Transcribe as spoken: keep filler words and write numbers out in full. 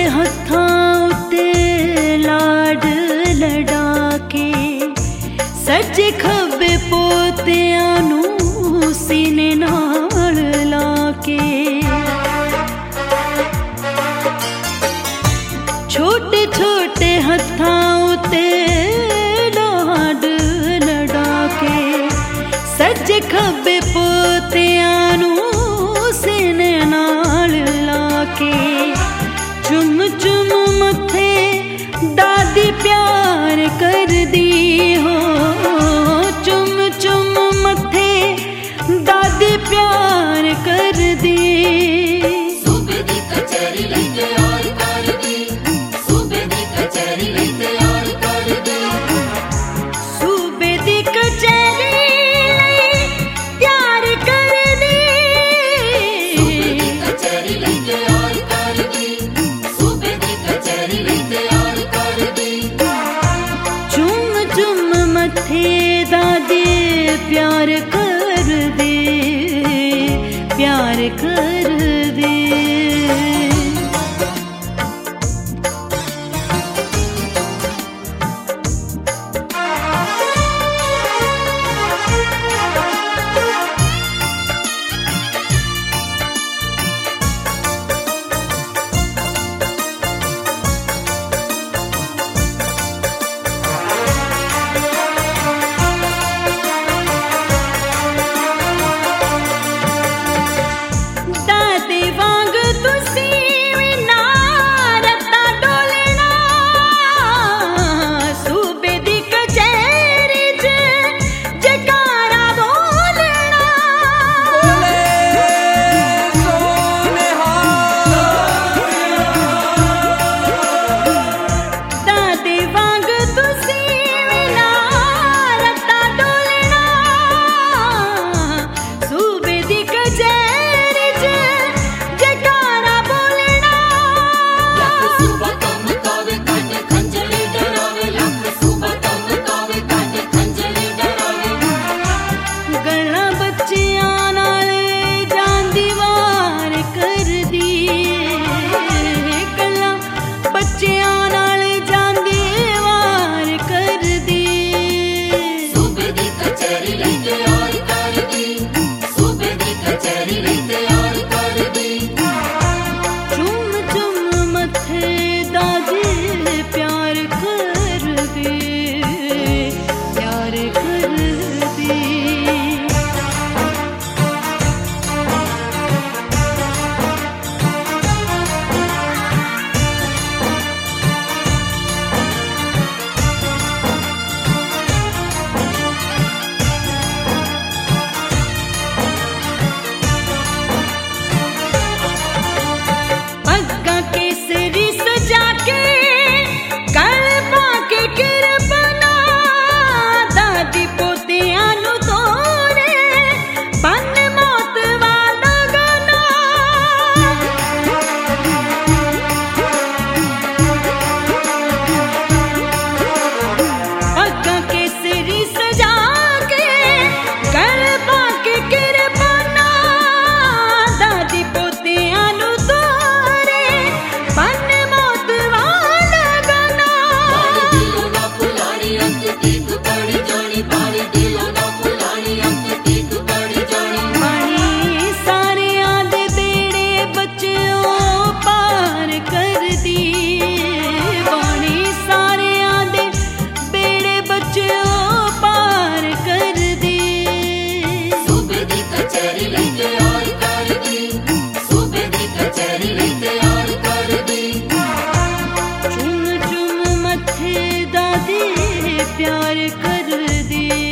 हत्थां उत्ते लाड लड़ा के सज्जे खब्बे पोतियां नूं सीने नाल ला के छोटे छोटे हत्थां उत्ते लाड लड़ा के सज्जे खब्बे पोतियां नूं सीने नाल ला के चुम चुम मथे दादी प्यार कर दी हो चुम चुम मथे दादी प्यार कर दी सूबे दी कचहरी लई तैयार कर दी सूबे दी कचहरी लई तैयार कर दी सूबे दी कचहरी लई तैयार कर दी सूबे दी कचहरी लई तैयार कर दी सूबे दी कचहरी लई तैयार कर दी चुम चुम मथे दादी प्यार कर दे प्यार कर दे दादे वांग तुसी भी ना रत्ता डोलना सूबे दी कचहरी च जयकारा बोलना दादे वांग तुसी भी ना रत्ता डोलना सूबे दी कचहरी च जयकारा बोलना लख सूबा कम कावे काटे खंजरी डरावे लख सूबा कम कावे काटे खंजरी डरावे गल्लां बच्चियां नाल जांदी वार कर दी गल्लां बच्चियां नाल जांदी वार कर दी सूबे दी कचहरी लई तैयार कर दी सूबे दी कचहरी लई तैयार कर दी चुम चुम मथे दादी प्यार कर दे प्यार कर दे पग्गा केसरी सजा के गल पाके किरपना दादी पोतियां नूं तोरे बन मौत वाला गाना पग्गा केसरी सजा के गल पाके किरपना दादी पोतियां नूं तोरे बन मौत वाला गाना बारी दिलों ना फुलानी अंत तीक पड़ी जानी बारी दिलों ना फुलानी अंत तीक पड़ी जानी पानी सारियां दे बेड़े बच्चों पार कर दी पानी सारियां दे बेड़े बच्चों पार कर दी सूबे दी कचहरी लई तैयार कर दी सूबे दी कचहरी लई तैयार कर दी चुम चुम मथे दादी प्यार कर दे